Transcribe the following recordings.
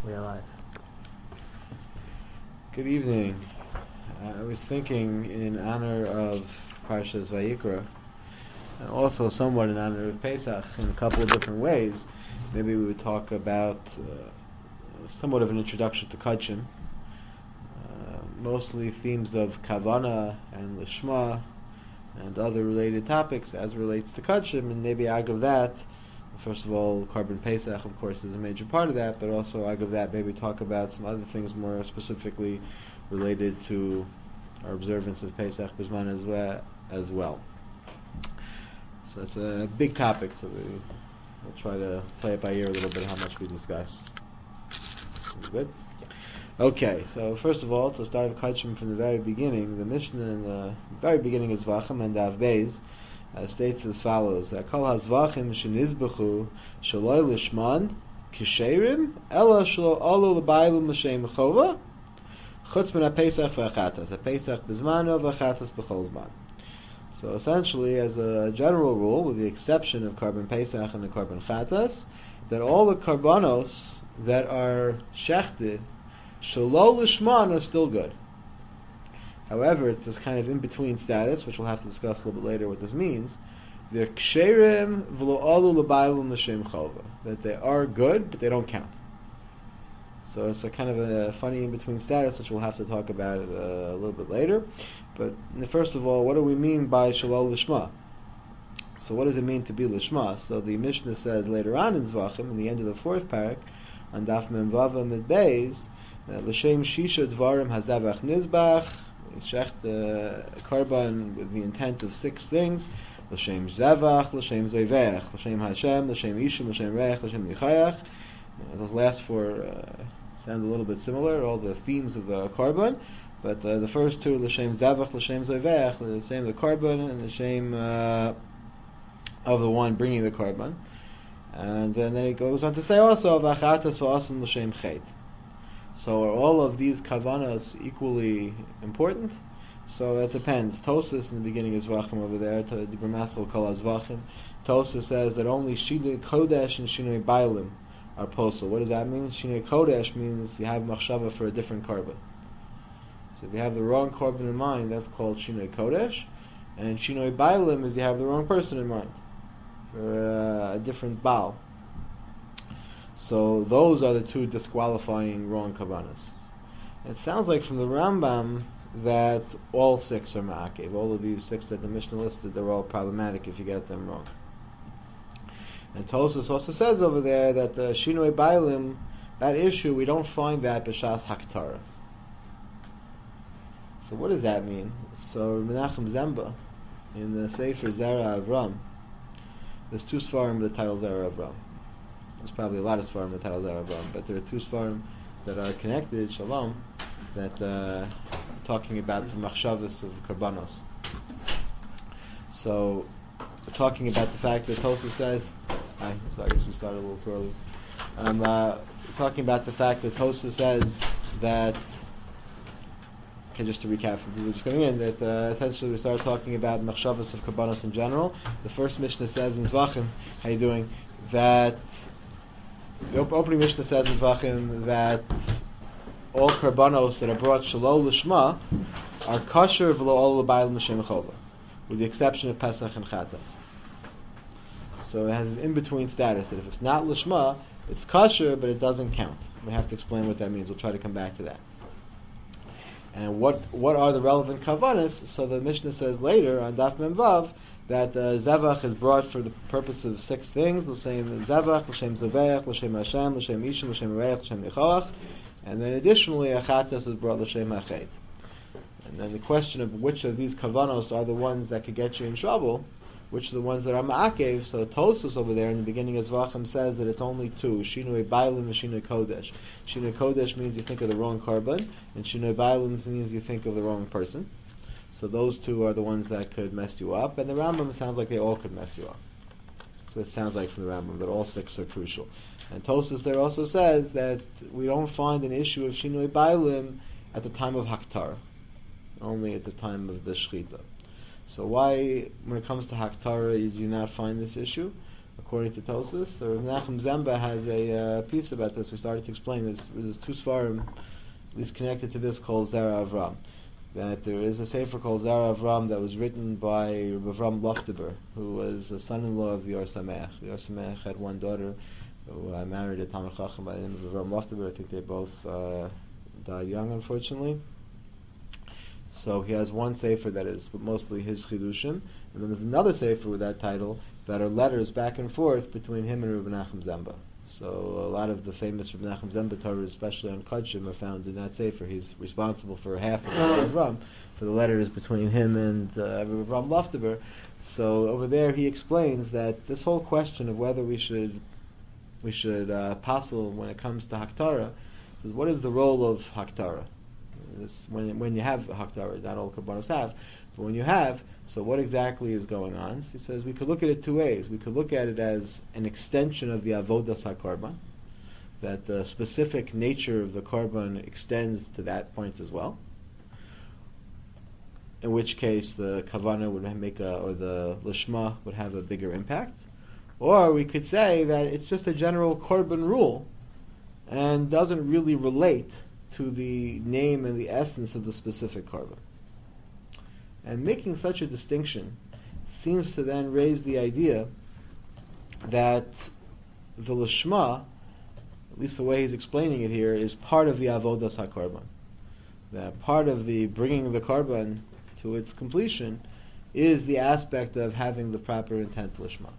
We are live. Good evening. I was thinking in honor of Parshas Vayikra, and also somewhat in honor of Pesach in a couple of different ways. Maybe we would talk about somewhat of an introduction to Kachim, mostly themes of Kavana and Lishma and other related topics as relates to Kachim, and maybe out of that, first of all, Korban Pesach, of course, is a major part of that, but also out of that, maybe talk about some other things more specifically related to our observance of Pesach B'zman as well. So it's a big topic, so we'll try to play it by ear a little bit how much we discuss. Good? Okay, so first of all, to start with Kachim from the very beginning, the Mishnah in the very beginning is Vachim and Dav Beis, states as follows: Kol hazvachim shenizbechu shaloi lishman kisherim ela shlo alu l'baylu l'shem chova chutz min ha-pesach v'achatas ha-pesach b'zmano v'achatas b'chol zman. So essentially, as a general rule, with the exception of Korban Pesach and the Korban Chatas, that all the Korbanos that are shechted shalo lishman are still good. However, it's this kind of in-between status, which we'll have to discuss a little bit later what this means. They're ksherim v'lo alu l'baylu l'shem chova, that they are good, but they don't count. So it's a kind of a funny in-between status, which we'll have to talk about a little bit later. But first of all, what do we mean by shalol lishma? So what does it mean to be lishma? So the Mishnah says later on in Zvachim, in the end of the fourth parak, on Daf Mem Vav Amid Beis, l'shem shisha dvarim hazavach nizbach, shech the korban with the intent of 6 things: l'shem zevach, l'shem zevech, l'shem Hashem, l'shem ishum, l'shem reich, l'shem yichayach. Those last 4 sound a little bit similar, all the themes of the korban, but the first 2, l'shem zevach, l'shem zevech, l'shem the korban and l'shem of the one bringing the korban. And then it goes on to say also v'achatas v'asim l'shem chet. So are all of these kavanas equally important? So it depends. Tosas in the beginning is Zvachim over there, to the Bramaskal Kol HaZvachim. Tosas says that only Shinui Kodesh and Shinui Bailim are posel. What does that mean? Shinui Kodesh means you have machshava for a different korban. So if you have the wrong korban in mind, that's called Shinui Kodesh. And Shinui Bailim is you have the wrong person in mind for a different Baal. So those are the 2 disqualifying wrong kavanas. It sounds like from the Rambam that all 6 are ma'akev. All of these 6 that the Mishnah listed, they're all problematic if you get them wrong. And Tosfos also says over there that the Shinui Bailim, that issue, we don't find that b'shas Haktara. So what does that mean? So Menachem Zemba, in the Sefer Zera Avram, there's 2 Sfarim with the title Zera Avram. There's probably a lot of Sfarim that title Zera Avram, but there are 2 Sfarim that are connected, Shalom, that talking about the machshavas of Karbanos. So, we're talking about the fact that Tosfos says, so I guess we started a little too early. Talking about the fact that Tosfos says that, okay, just to recap for people just coming in, that essentially we started talking about machshavas of Karbanos in general. The first Mishnah says in Zvachim, how you doing, that the opening Mishnah says in Zvachim that all karbanos that are brought shalol lishma are kosher v'lo ol l'bayil m'shem chova, with the exception of Pesach and Chatas. So it has an in-between status that if it's not lishma, it's kosher, but it doesn't count. We have to explain what that means. We'll try to come back to that. And what are the relevant kavanas? So the Mishnah says later on Daf Mem Vav that zevach is brought for the purpose of 6 things: l'shem zevach, l'shem zevech, l'shem Hashem, l'shem ishim, l'shem reich, l'shem yichayach. And then additionally, achatas is brought l'shem hachet. And then the question of which of these kavanos are the ones that could get you in trouble, which are the ones that are ma'akev. So Tosfos over there in the beginning of Zvachim says that it's only 2, Shinui Bailim and Shinui Kodesh. Shinui Kodesh means you think of the wrong korban, and Shinui Bailim means you think of the wrong person. So those 2 are the ones that could mess you up, and the Rambam sounds like they all could mess you up. So it sounds like from the Rambam that all 6 are crucial. And Tosfos there also says that we don't find an issue of Shinui Bailim at the time of Haktara, only at the time of the Shechita. So why, when it comes to Haktara, you do not find this issue? according to Tosfos. So Rav Menachem Zemba has a piece about this. We started to explain this. There's two svarim, at least connected to this, called Zera Avram. That there is a sefer called Zera Avram that was written by Avram Lofteber, who was a son-in-law of the Or Sameach. The Or Sameach had one daughter who married a Talmid Chacham by the name of Avram Lofteber. I think they both died young, unfortunately. So he has one sefer that is mostly his chidushim, and then there's another sefer with that title that are letters back and forth between him and Reb Menachem Zemba. So a lot of the famous Reb Menachem Zemba Torah, especially on Kodshim, are found in that sefer. He's responsible for half of the Ram, for the letters between him and Ram Lofteber. So over there he explains that this whole question of whether we should passel when it comes to Haktara, says what is the role of Haktara? When you have Haktara, not all Kabbanos have, but when you have, so what exactly is going on? So he says we could look at it two ways. We could look at it as an extension of the Avodas HaKarban, that the specific nature of the Karban extends to that point as well, in which case the Kavana would or the Lishma would have a bigger impact. Or we could say that it's just a general Karban rule and doesn't really relate to the name and the essence of the specific Karban. And making such a distinction seems to then raise the idea that the Lishma, at least the way he's explaining it here, is part of the Avodas HaKarban. That part of the bringing the Karban to its completion is the aspect of having the proper intent Lishma.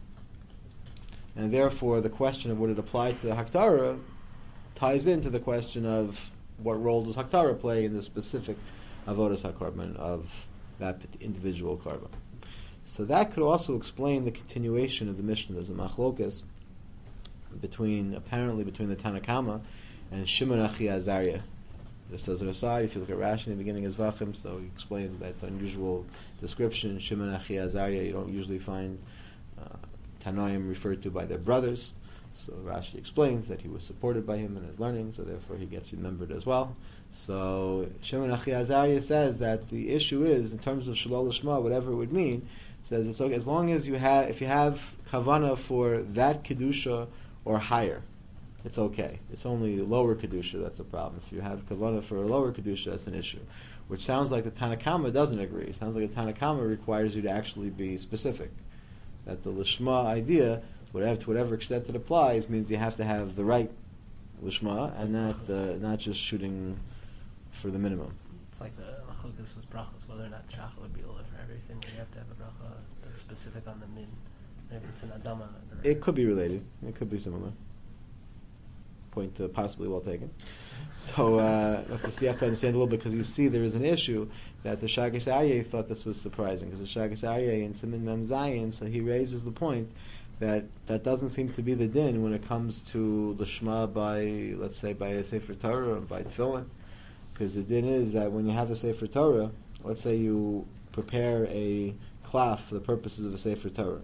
And therefore the question of would it apply to the Haktara ties into the question of what role does Haktara play in the specific Avodas HaKarban of that individual Karban. So that could also explain the continuation of the Mishnah. There's a machlokas between the Tanakama and Shimon Achi Azariah. Just as an aside, if you look at Rashi in the beginning of Zvachim, so he explains that it's an unusual description. Shimon Achi Azariah, you don't usually find Tanoim referred to by their brothers. So Rashi explains that he was supported by him in his learning, so therefore he gets remembered as well. So Shimon Achi Azariah says that the issue is, in terms of Shalol Lishma, whatever it would mean, says it's okay as long as if you have kavana for that kedusha or higher, it's okay. It's only lower kedusha that's a problem. If you have kavana for a lower kedusha, that's an issue. Which sounds like the Tanakama doesn't agree. It sounds like the Tanakama requires you to actually be specific. That the Lishma idea, to whatever extent it applies, means you have to have the right Lishma and not just shooting for the minimum. It's like the machlokas with brachos, whether or not shachar would be ola for everything, or you have to have a bracha that's specific on the min. Maybe it's an adama. It could be related. It could be similar. Point possibly well taken. So you have to understand a little bit, because you see there is an issue that the Shagas Aryeh thought this was surprising, because the Shagas Aryeh in Siman Mem Zayin, so he raises the point that doesn't seem to be the din when it comes to the Shema by, let's say, by a Sefer Torah or by Tefillin. Because the din is that when you have a Sefer Torah, let's say you prepare a klaf for the purposes of a Sefer Torah.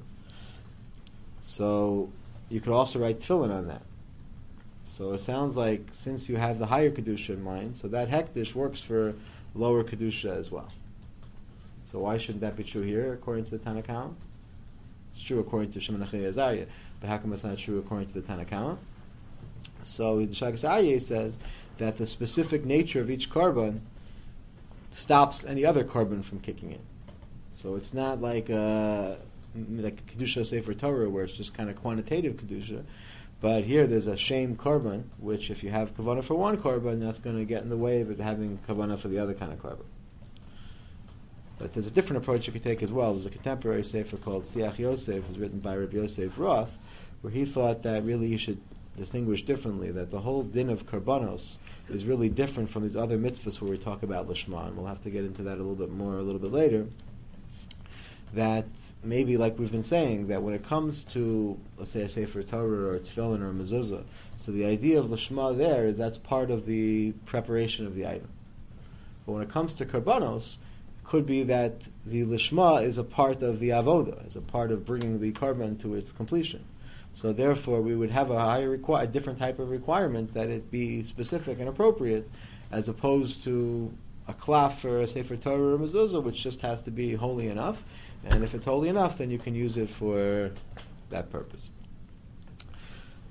So you could also write Tefillin on that. So it sounds like since you have the higher Kedusha in mind, so that Hekdesh works for lower Kedusha as well. So why shouldn't that be true here according to the Tanakama? It's true according to Shimon Achi Azariah, but how come it's not true according to the Tanakama? So the Shagas Aryeh says that the specific nature of each Karban stops any other Karban from kicking in. So it's not like Kedusha Sefer Torah where it's just kind of quantitative Kedusha, but here there's a shame Karban, which if you have Kavanah for one Karban, that's going to get in the way of it having Kavanah for the other kind of Karban. But there's a different approach you could take as well. There's a contemporary sefer called Siach Yosef, it was written by Rabbi Yosef Roth, where he thought that really you should distinguish differently, that the whole din of Karbanos is really different from these other mitzvahs where we talk about Lishma, and we'll have to get into that a little bit more a little bit later. That maybe, like we've been saying, that when it comes to, let's say, a Sefer Torah or a Tefillin or a Mezuzah, so the idea of Lishma there is that's part of the preparation of the item. But when it comes to Karbanos, could be that the Lishma is a part of the Avoda, is a part of bringing the Karban to its completion. So therefore we would have a different type of requirement that it be specific and appropriate, as opposed to a klaf for a Sefer Torah or Mezuzah, which just has to be holy enough. And if it's holy enough, then you can use it for that purpose.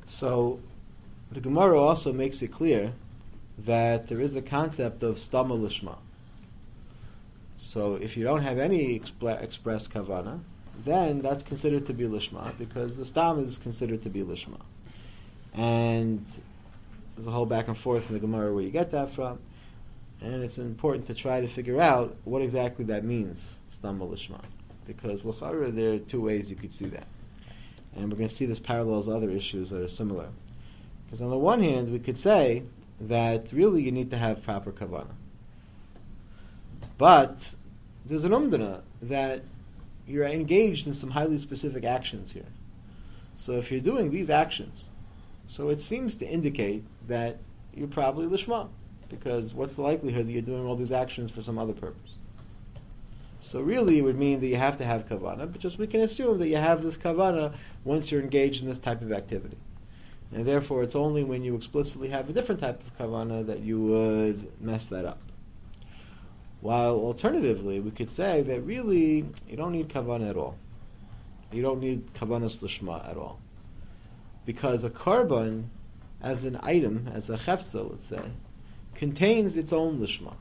So the Gemara also makes it clear that there is a concept of stama lishma. So if you don't have any express kavana, then that's considered to be lishma, because the stam is considered to be lishma. And there's a whole back and forth in the Gemara where you get that from, and it's important to try to figure out what exactly that means, stama lishma, because l'chara there are two ways you could see that, and we're going to see this parallels other issues that are similar. Because on the one hand, we could say that really you need to have proper kavana, but there's an umdana that you're engaged in some highly specific actions here. So if you're doing these actions, so it seems to indicate that you're probably lishma, because what's the likelihood that you're doing all these actions for some other purpose? So really it would mean that you have to have kavana, but just we can assume that you have this kavana once you're engaged in this type of activity. And therefore it's only when you explicitly have a different type of kavana that you would mess that up. While alternatively, we could say that really you don't need kavana at all. You don't need kavanas lishma at all. Because a korban, as an item, as a chefza, let's say, contains its own lishma.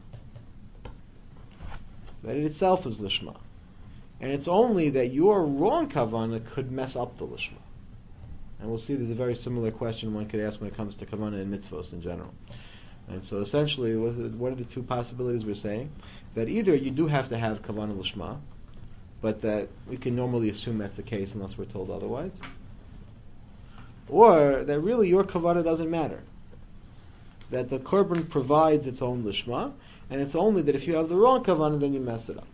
That it itself is lishma. And it's only that your wrong kavana could mess up the lishma. And we'll see there's a very similar question one could ask when it comes to kavana and mitzvos in general. And so essentially, what are the two possibilities we're saying? That either you do have to have kavana lishma, but that we can normally assume that's the case unless we're told otherwise. Or that really your kavana doesn't matter. That the korban provides its own lishma, and it's only that if you have the wrong kavana, then you mess it up.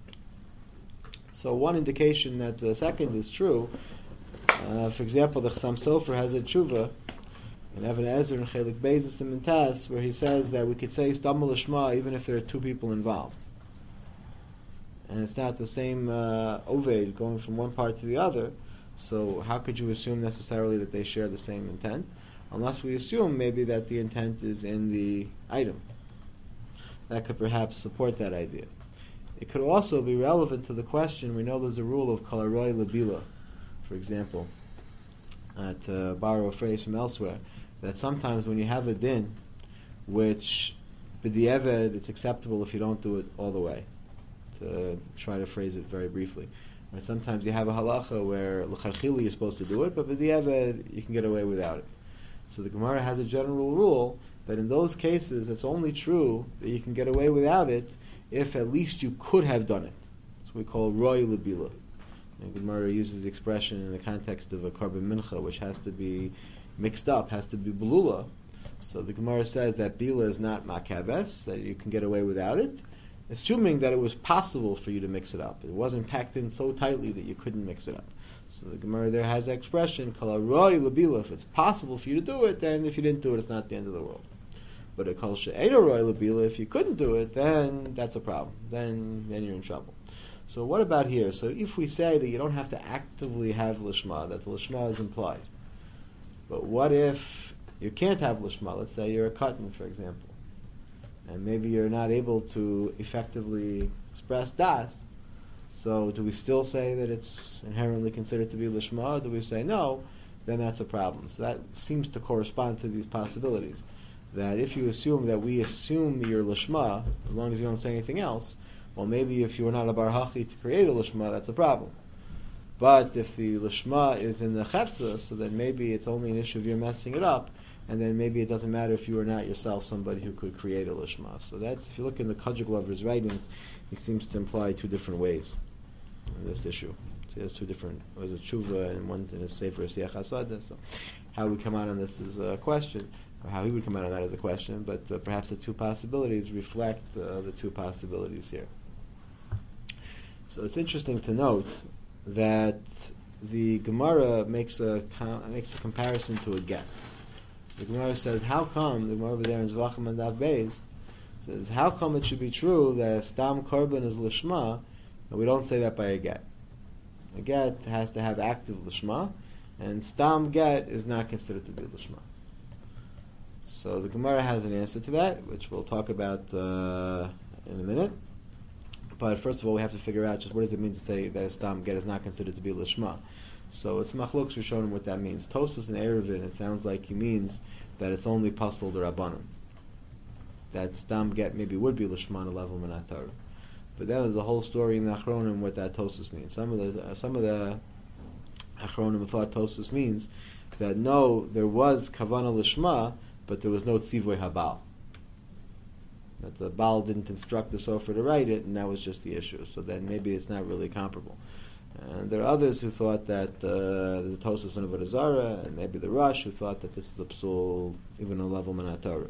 So one indication that the second is true, for example, the Chassam Sofer has a tshuva in Even Ezer and Chelik Beis and Mintas, where he says that we could say stama lishma even if there are two people involved. And it's not the same oved going from one part to the other, so how could you assume necessarily that they share the same intent? Unless we assume maybe that the intent is in the item. That could perhaps support that idea. It could also be relevant to the question, we know there's a rule of kol haroi labila, for example, to borrow a phrase from elsewhere, that sometimes when you have a din, which b'di'eved it's acceptable if you don't do it all the way, to try to phrase it very briefly. Right? Sometimes you have a halacha where l'charchili you're supposed to do it, but b'di'eved you can get away without it. So the Gemara has a general rule that in those cases it's only true that you can get away without it if at least you could have done it. That's what we call roi lebila. The Gemara uses the expression in the context of a korban mincha, which has to be mixed up, has to be belula. So the Gemara says that bila is not makabes, that you can get away without it, assuming that it was possible for you to mix it up. It wasn't packed in so tightly that you couldn't mix it up. So the Gemara there has the expression, kol haroi labila, if it's possible for you to do it, then if you didn't do it, it's not the end of the world. But a kol she'eino haroi labila, if you couldn't do it, then that's a problem. Then you're in trouble. So what about here? So if we say that you don't have to actively have lishma, that the lishma is implied, but what if you can't have lishma? Let's say you're a katan, for example, and maybe you're not able to effectively express das. So do we still say that it's inherently considered to be lishma, or do we say no, then that's a problem? So that seems to correspond to these possibilities. That if you assume that we assume you're lishma, as long as you don't say anything else, well, maybe if you were not a bar hachi to create a lishma, that's a problem. But if the lishma is in the chefza, so then maybe it's only an issue of you're messing it up, and then maybe it doesn't matter if you are not yourself somebody who could create a lishma. So that's, if you look in the Kajik Lover's writings, he seems to imply two different ways in this issue. So he has two different, there's a tshuva and one's in his Sefer Siach HaSadah. So how we come out on this is a question, or how he would come out on that is a question, but perhaps the two possibilities reflect the two possibilities here. So it's interesting to note that the Gemara makes a comparison to a get. The Gemara says, how come, the Gemara over there in Zvachim and Daf Beis says, how come it should be true that stam korban is lishma, and we don't say that by a get? A get has to have active lishma, and stam get is not considered to be lishma. So the Gemara has an answer to that, which we'll talk about in a minute. But first of all, we have to figure out just what does it mean to say that a stam get is not considered to be lishma. So it's Machlokes Rishonim what that means. Tosfos and Eruvin, it sounds like he means that it's only Pasal D'Rabbanan. That Stam Get maybe would be Lishman a level Minat Torah. But then there's a whole story in the Achronim what that Tosfos means. Some of the Achronim thought Tosfos means that no, there was Kavana Lishma, but there was no Tzivoy Habal. That the Baal didn't instruct the Sofer to write it, and that was just the issue. So then maybe it's not really comparable. And there are others who thought that there's a Tosfos in Avodah Zarah, and maybe the Rush who thought that this is a psul even on a level Minat Torah.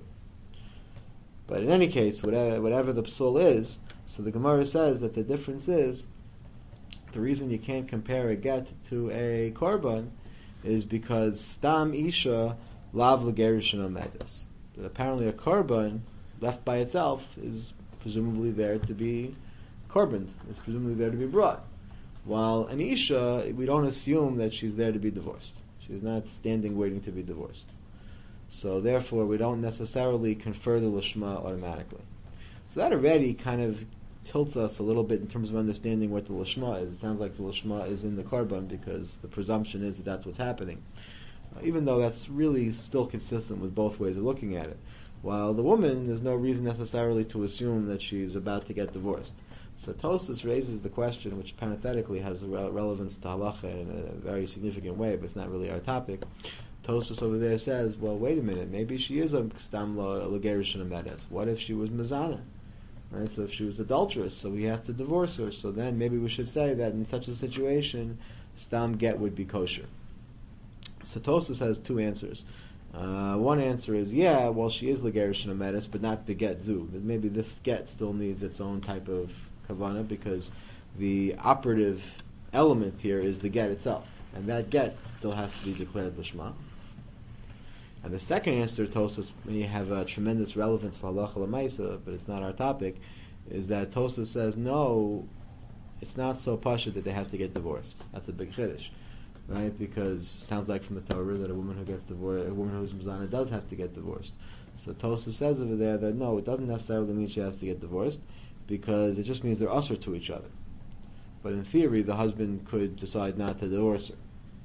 But in any case, whatever the psul is, so the Gemara says that the difference is the reason you can't compare a get to a korban is because Stam Isha Lav L'Gerishin Omedes. That apparently a korban left by itself is presumably there to be korbaned. It's presumably there to be brought. While an Isha, we don't assume that she's there to be divorced. She's not standing waiting to be divorced. So therefore, we don't necessarily confer the Lishma automatically. So that already kind of tilts us a little bit in terms of understanding what the Lishma is. It sounds like the Lishma is in the korban because the presumption is that that's what's happening. Even though that's really still consistent with both ways of looking at it. While the woman, there's no reason necessarily to assume that she's about to get divorced. So Tosfos raises the question, which parenthetically has a relevance to halacha in a very significant way, but it's not really our topic. Tosfos over there says, well, wait a minute, maybe she is a stam l'gerishin amedes. What if she was mezana? Right? So if she was adulterous, so he has to divorce her. So then maybe we should say that in such a situation, stam get would be kosher. So Tosfos has two answers. One answer is, yeah, well, she is l'gerishin amedes, but not beget zu. But maybe this get still needs its own type of kavana because the operative element here is the get itself, and that get still has to be declared lishma. And the second answer, Tosfos, when you have a tremendous relevance to halacha l'maisa, but it's not our topic, is that Tosfos says no, it's not so pashut that they have to get divorced. That's a big chiddush. Right, because it sounds like from the Torah that a woman who gets divorced, a woman who's mezana does have to get divorced. So Tosfos says over there that no, it doesn't necessarily mean she has to get divorced, because it just means they're usher to each other. But in theory, the husband could decide not to divorce her.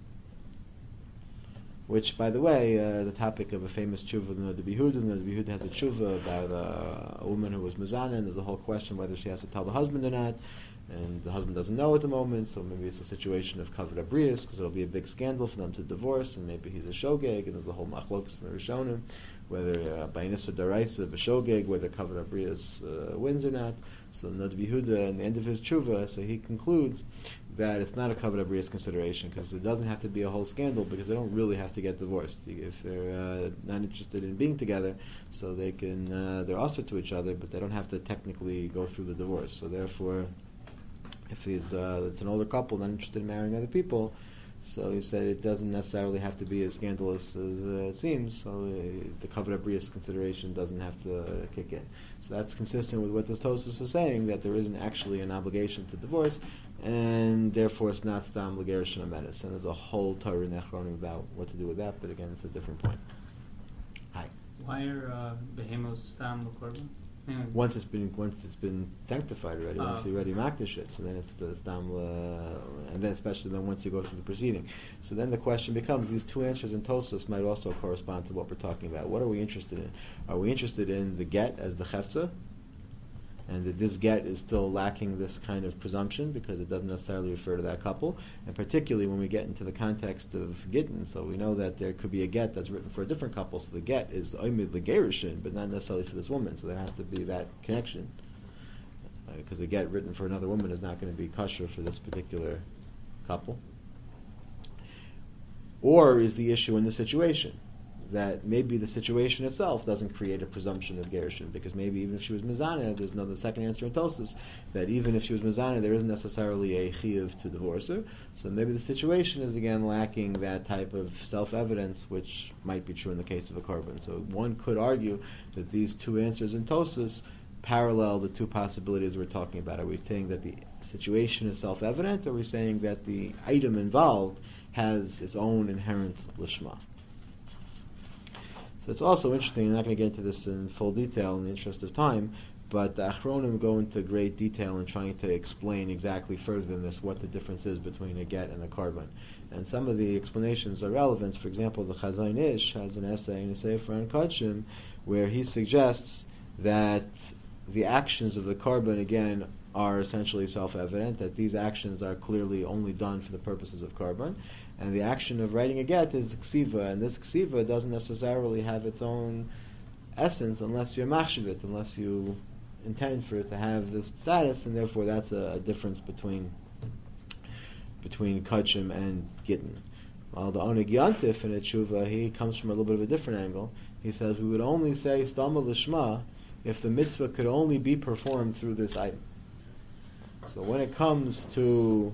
Which, by the way, the topic of a famous tshuva in the Bihud, and the Bihud has a tshuva about a woman who was mezana, and there's a whole question whether she has to tell the husband or not. And the husband doesn't know at the moment, so maybe it's a situation of kavod abrius, because it'll be a big scandal for them to divorce, and maybe he's a shogeg, and there's a whole machlokas in the Rishonim, whether by Nisa Daraisa of a shogeg, whether kavod abrius wins or not. So the Nod Yehuda, in the end of his tshuva, so he concludes that it's not a kavod abrius consideration, because it doesn't have to be a whole scandal, because they don't really have to get divorced. If they're not interested in being together, so they can, they're usher to each other, but they don't have to technically go through the divorce. So therefore, if it's an older couple not interested in marrying other people, so he said it doesn't necessarily have to be as scandalous as it seems, so the kavod abrius consideration doesn't have to kick in. So that's consistent with what this Tosfos is saying, that there isn't actually an obligation to divorce, and therefore it's not stam l'gerishin amedes. And there's a whole Torah in Echronim about what to do with that, but again, it's a different point. Hi. Why are behemos stam l'korban? Once it's been sanctified already, once you already makdish it, so then it's the stam, and then especially then once you go through the proceeding. So then the question becomes: these two answers in Tosfos might also correspond to what we're talking about. What are we interested in? Are we interested in the get as the chefza, and that this get is still lacking this kind of presumption because it doesn't necessarily refer to that couple, and particularly when we get into the context of gittin, so we know that there could be a get that's written for a different couple, so the get is oimid l'gerishin, but not necessarily for this woman, so there has to be that connection, because a get written for another woman is not going to be kosher for this particular couple. Or is the issue in the situation that maybe the situation itself doesn't create a presumption of gerushin, because maybe even if she was mezana, there's another second answer in Tosfos that even if she was mezana, there isn't necessarily a chiyuv to divorce her. So maybe the situation is again lacking that type of self-evidence, which might be true in the case of a korban. So one could argue that these two answers in Tosfos parallel the two possibilities we're talking about. Are we saying that the situation is self-evident, or are we saying that the item involved has its own inherent lishma? So it's also interesting, I'm not going to get into this in full detail in the interest of time, but the Achronim go into great detail in trying to explain exactly further than this what the difference is between a get and a korban. And some of the explanations are relevant. For example, the Chazon Ish has an essay in a Sefer on Kodshim where he suggests that the actions of the korban, again, are essentially self-evident, that these actions are clearly only done for the purposes of korban, and the action of writing a get is ksiva, and this ksiva doesn't necessarily have its own essence unless you're machshiv it, unless you intend for it to have this status, and therefore that's a difference between Kodshim and Gittin. While the Oneg Yantif in a tshuva, he comes from a little bit of a different angle. He says we would only say Stama Lishma if the mitzvah could only be performed through this item. So when it comes to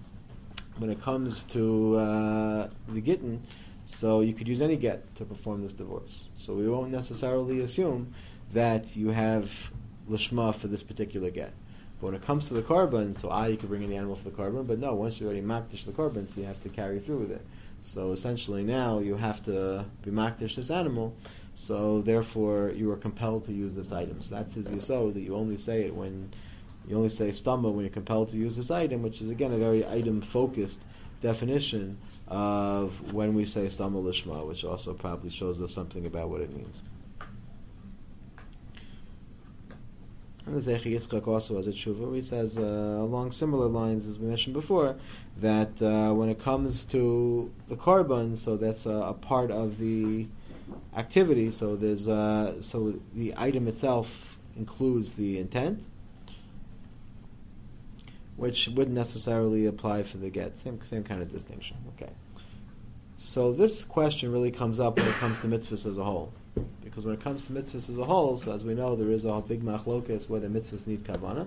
the Gittin, so you could use any get to perform this divorce. So we won't necessarily assume that you have Lishma for this particular get. But when it comes to the korban, so you could bring in the animal for the korban, but no, once you already makdish the korban, so you have to carry through with it. So essentially now you have to be makdish this animal, so therefore you are compelled to use this item. So that's his yisod, that you only say it when you only say stama when you're compelled to use this item, which is again a very item-focused definition of when we say stama lishma, which also probably shows us something about what it means. And the Zechi Yitzchak also has a tshuva. He says along similar lines as we mentioned before, that when it comes to the korban, so that's a part of the activity. So there's so the item itself includes the intent, which wouldn't necessarily apply for the get. Same kind of distinction. Okay. So this question really comes up when it comes to mitzvahs as a whole. Because when it comes to mitzvahs as a whole, so as we know, there is a big machlokas whether mitzvahs need kavanah.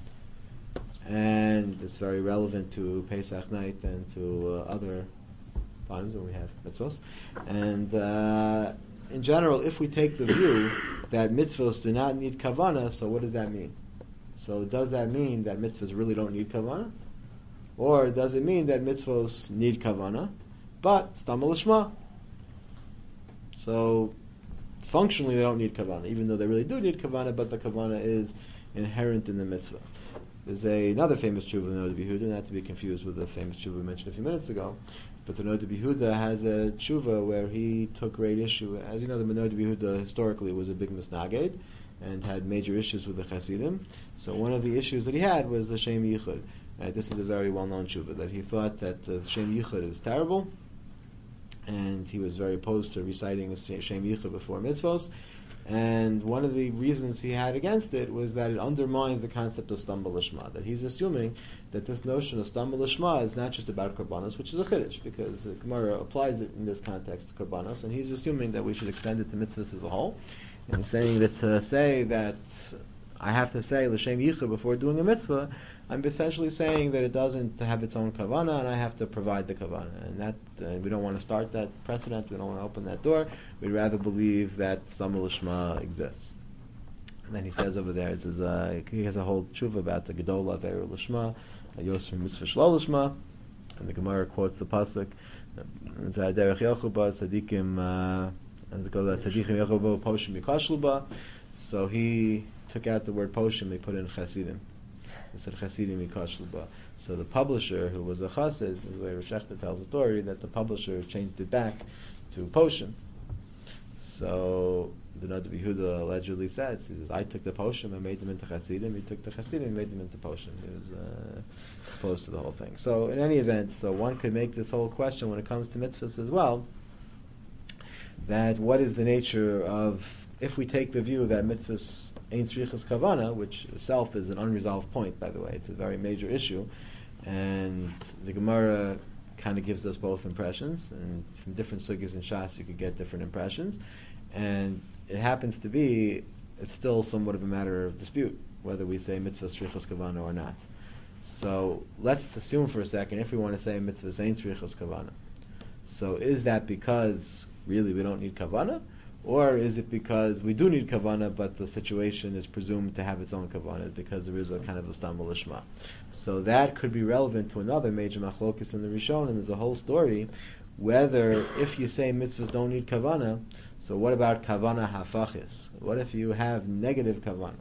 And it's very relevant to Pesach night and to other times when we have mitzvahs. And in general, if we take the view that mitzvahs do not need kavanah, so what does that mean? So does that mean that mitzvahs really don't need kavanah? Or does it mean that mitzvahs need kavanah, but stama lishma? So functionally they don't need kavanah, even though they really do need kavanah, but the kavanah is inherent in the mitzvah. There's another famous tshuva, the Noda B'Yehuda, not to be confused with the famous tshuva we mentioned a few minutes ago, but the Noda B'Yehuda has a tshuva where he took great issue. As you know, the Noda B'Yehuda historically was a big misnaged and had major issues with the Hasidim. So one of the issues that he had was the Shem Yichud. Right? This is a very well-known tshuva, that he thought that the Shem Yichud is terrible, and he was very opposed to reciting the Shem Yichud before mitzvos. And one of the reasons he had against it was that it undermines the concept of Stama Lishma, that he's assuming that this notion of Stama Lishma is not just about Karbanos, which is a Chiddush, because the Gemara applies it in this context to Karbanos, and he's assuming that we should extend it to mitzvahs as a whole. And he's saying that to say that I have to say L'Shem Yichud before doing a mitzvah, I'm essentially saying that it doesn't have its own kavanah, and I have to provide the kavanah. And that we don't want to start that precedent. We don't want to open that door. We'd rather believe that Stama Lishma exists. And then he says over there, it says he has a whole tshuva about the Gedolah Ve'er Lishma, Yosef Mitzvah Shlo Lishma, and the Gemara quotes the pasuk, Derech Yochuba Tzadikim, and Tzadikim Yochuba Poshim Yikashluba. So he took out the word Poshim, he put in Chasidim. He said Chasidim Yikashluba. So the publisher, who was a Chassid, the way Rosh Hashanah tells the story, that the publisher changed it back to Poshim. So the Noda B'Yehuda allegedly says, he says, I took the Poshim and made them into Chasidim, he took the Chasidim and made them into Poshim. He was opposed to the whole thing. So in any event, so one could make this whole question when it comes to mitzvahs as well, that what is the nature of, if we take the view that mitzvahs ain't tzrichas kavana, which itself is an unresolved point, by the way, it's a very major issue, and the Gemara kind of gives us both impressions, and from different sugyas in Shas you could get different impressions, and it happens to be, it's still somewhat of a matter of dispute whether we say mitzvahs tzrichas kavana or not. So let's assume for a second, if we want to say mitzvahs ain't tzrichas kavana, so is that because really we don't need kavana? Or is it because we do need kavanah, but the situation is presumed to have its own kavanah because there is a kind of a Stama Lishma? So that could be relevant to another major machlokus in the Rishon, and there's a whole story whether if you say mitzvahs don't need kavanah, so what about kavanah hafachis? What if you have negative kavanah?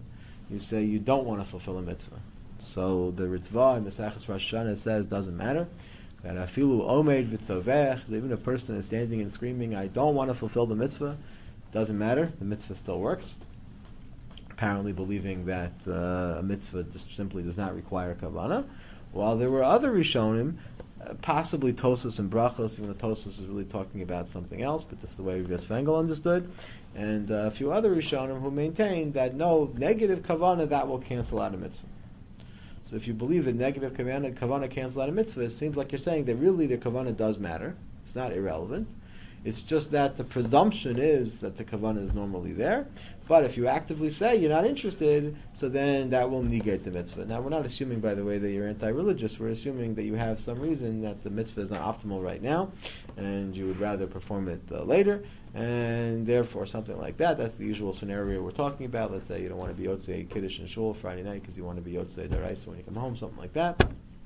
you say you don't want to fulfill a mitzvah. So the Ritva in Maseches Rosh Hashanah says doesn't matter. That afilu omeid v'tzovech, even a person is standing and screaming, I don't want to fulfill the mitzvah, doesn't matter. The mitzvah still works. Apparently believing that a mitzvah just simply does not require kavanah. While there were other Rishonim, possibly Tosfos and Brachos, even though Tosfos is really talking about something else, but this is the way Rav Svengel understood, and a few other Rishonim who maintained that no, negative kavanah, that will cancel out a mitzvah. So if you believe that negative kavanah cancels out a mitzvah, it seems like you're saying that really the kavanah does matter. It's not irrelevant. It's just that the presumption is that the kavanah is normally there. But if you actively say you're not interested, so then that will negate the mitzvah. Now, we're not assuming, by the way, that you're anti-religious. We're assuming that you have some reason that the mitzvah is not optimal right now, and you would rather perform it later, and therefore something like that. That's the usual scenario we're talking about. Let's say you don't want to be Yotzei Kiddush and Shul Friday night because you want to be Yotzei Daraisa when you come home, something like that.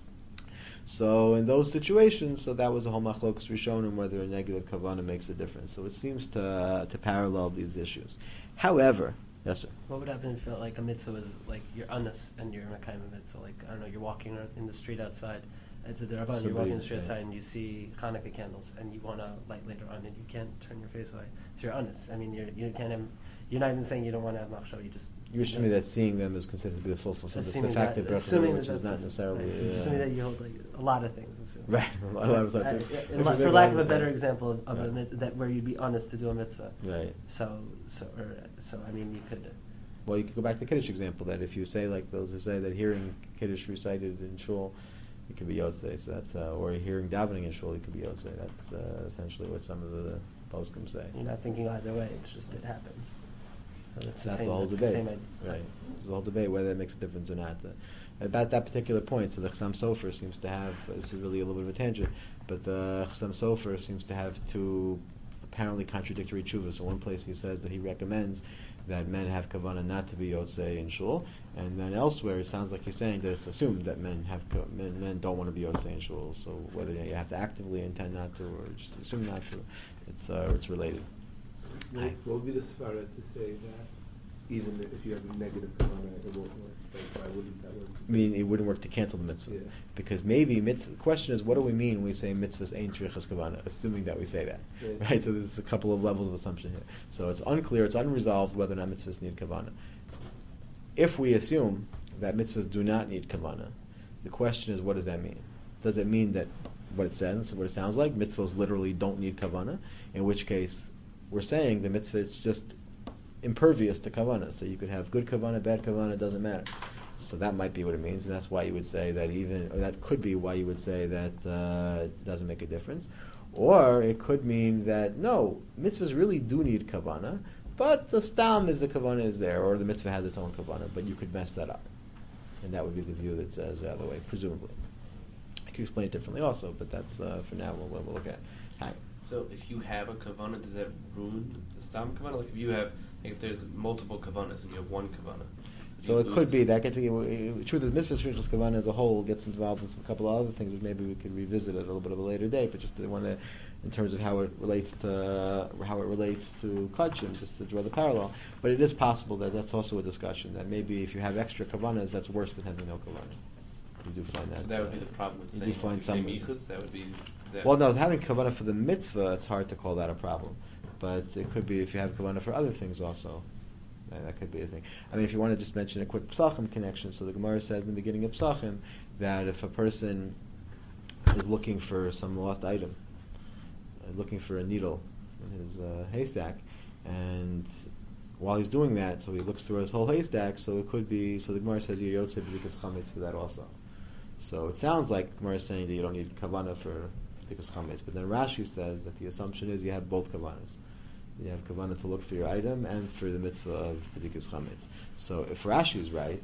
So in those situations, so that was a whole machlokas rishonim whether a negative kavanah makes a difference. So it seems to parallel these issues. However, yes sir. What would happen if like a mitzvah was like you're honest and you're a kind of mitzvah? Like I don't know, you're walking in the street outside. It's a derabban. You're walking in the street outside and you see Hanukkah candles and you want to light later on and you can't turn your face away. So you're honest. I mean, you can't have. You're not even saying you don't want to have machshava. You're assuming that seeing them is considered to be the full fulfillment. The fact that bracha, which is not necessarily. Right. Assuming that you hold like a lot of things. Right. A lot of stuff. For lack of a better example of a mitzvah, that where you'd be honest to do a mitzvah. Right. So I mean, you could. Well, you could go back to the Kiddush example. That if you say like those who say that hearing Kiddush recited in shul, it could be yotzei. So that's or hearing davening in shul, it could be yotzei. That's essentially what some of the poskim say. You're not thinking either way. It's just it happens. So that's the whole debate. Right. There's a whole debate whether it makes a difference or not. About that particular point, so the Chassam Sofer seems to have, this is really a little bit of a tangent, but the Chassam Sofer seems to have two apparently contradictory tshuvas. So one place he says that he recommends that men have kavanah not to be yotzei in shul, and then elsewhere it sounds like he's saying that it's assumed that men don't want to be yotzei in shul. So whether you have to actively intend not to or just assume not to, it's related. What would be the svara to say that even if you have a negative kavanah, it won't work? Like, why wouldn't that work? I mean, it wouldn't work to cancel the mitzvah. Yeah. Because maybe the question is, what do we mean when we say mitzvahs ein tzrichas kavanah, assuming that we say that. Yeah. Right? So there's a couple of levels of assumption here. So it's unclear, it's unresolved whether or not mitzvahs need kavanah. If we assume that mitzvahs do not need kavanah, the question is, what does that mean? Does it mean that what it sounds like, mitzvahs literally don't need kavanah, in which case we're saying the mitzvah is just impervious to kavanah. So you could have good kavanah, bad kavanah, it doesn't matter. So that might be what it means, and that's why you would say that that could be why you would say that it doesn't make a difference. Or it could mean that, no, mitzvahs really do need kavanah, but the stam is the kavanah is there, or the mitzvah has its own kavanah, but you could mess that up. And that would be the view that says the other way, presumably. I could explain it differently also, but that's, for now, we'll look at. Hi. So if you have a kavanah, does that ruin the stam kavanah? Like if you have, if there's multiple kavanas and you have one kavanah. So it could be that gets truth is mitzvah shrichus kavanah as a whole gets involved in a couple of other things which maybe we could revisit at a little bit of a later date, but just want to, in terms of how it relates to kachim, just to draw the parallel. But it is possible that that's also a discussion that maybe if you have extra kavanas, that's worse than having no kavanah. You do find that. So that would be the problem with saying. You do find some. That would be. Well, no, having kavanah for the mitzvah, it's hard to call that a problem. But it could be if you have kavanah for other things also. That could be a thing. I mean, if you want to just mention a quick psachim connection, so the Gemara says in the beginning of psachim that if a person is looking for some lost item, looking for a needle in his haystack, and while he's doing that, so he looks through his whole haystack, so it could be, so the Gemara says you're yotzei b'dikas chametz for that also. So it sounds like the Gemara is saying that you don't need kavanah for b'dikas chametz, but then Rashi says that the assumption is you have both kavanas. You have kavanah to look for your item and for the mitzvah of b'dikas chametz. So if Rashi is right,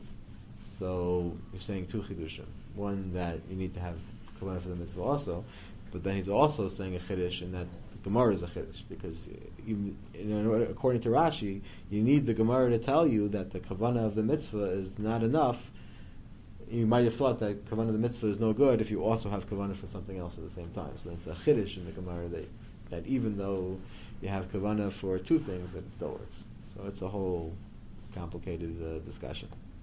so you're saying two chidushim. One, that you need to have kavanah for the mitzvah also, but then he's also saying a chiddush in that the Gemara is a chiddush, because according to Rashi, you need the Gemara to tell you that the kavanah of the mitzvah is not enough. You might have thought that kavanah of the mitzvah is no good if you also have kavanah for something else at the same time. So it's a chiddush in the Gemara that even though you have kavanah for two things, that it still works. So it's a whole complicated discussion.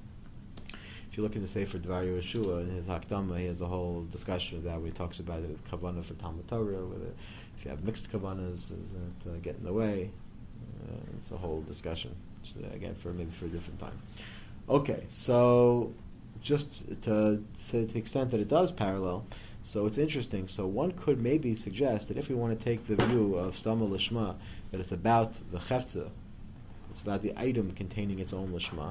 if you look in the Sefer Dvar Yeshua in his Hakdama, he has a whole discussion of that where he talks about it as kavanah for Talmud Torah, whether if you have mixed kavanas, does it get in the way? It's a whole discussion, again, for a different time. Okay, so just to the extent that it does parallel, so it's interesting. So one could maybe suggest that if we want to take the view of Stama Lishma, that it's about the Chefza, it's about the item containing its own Lishma,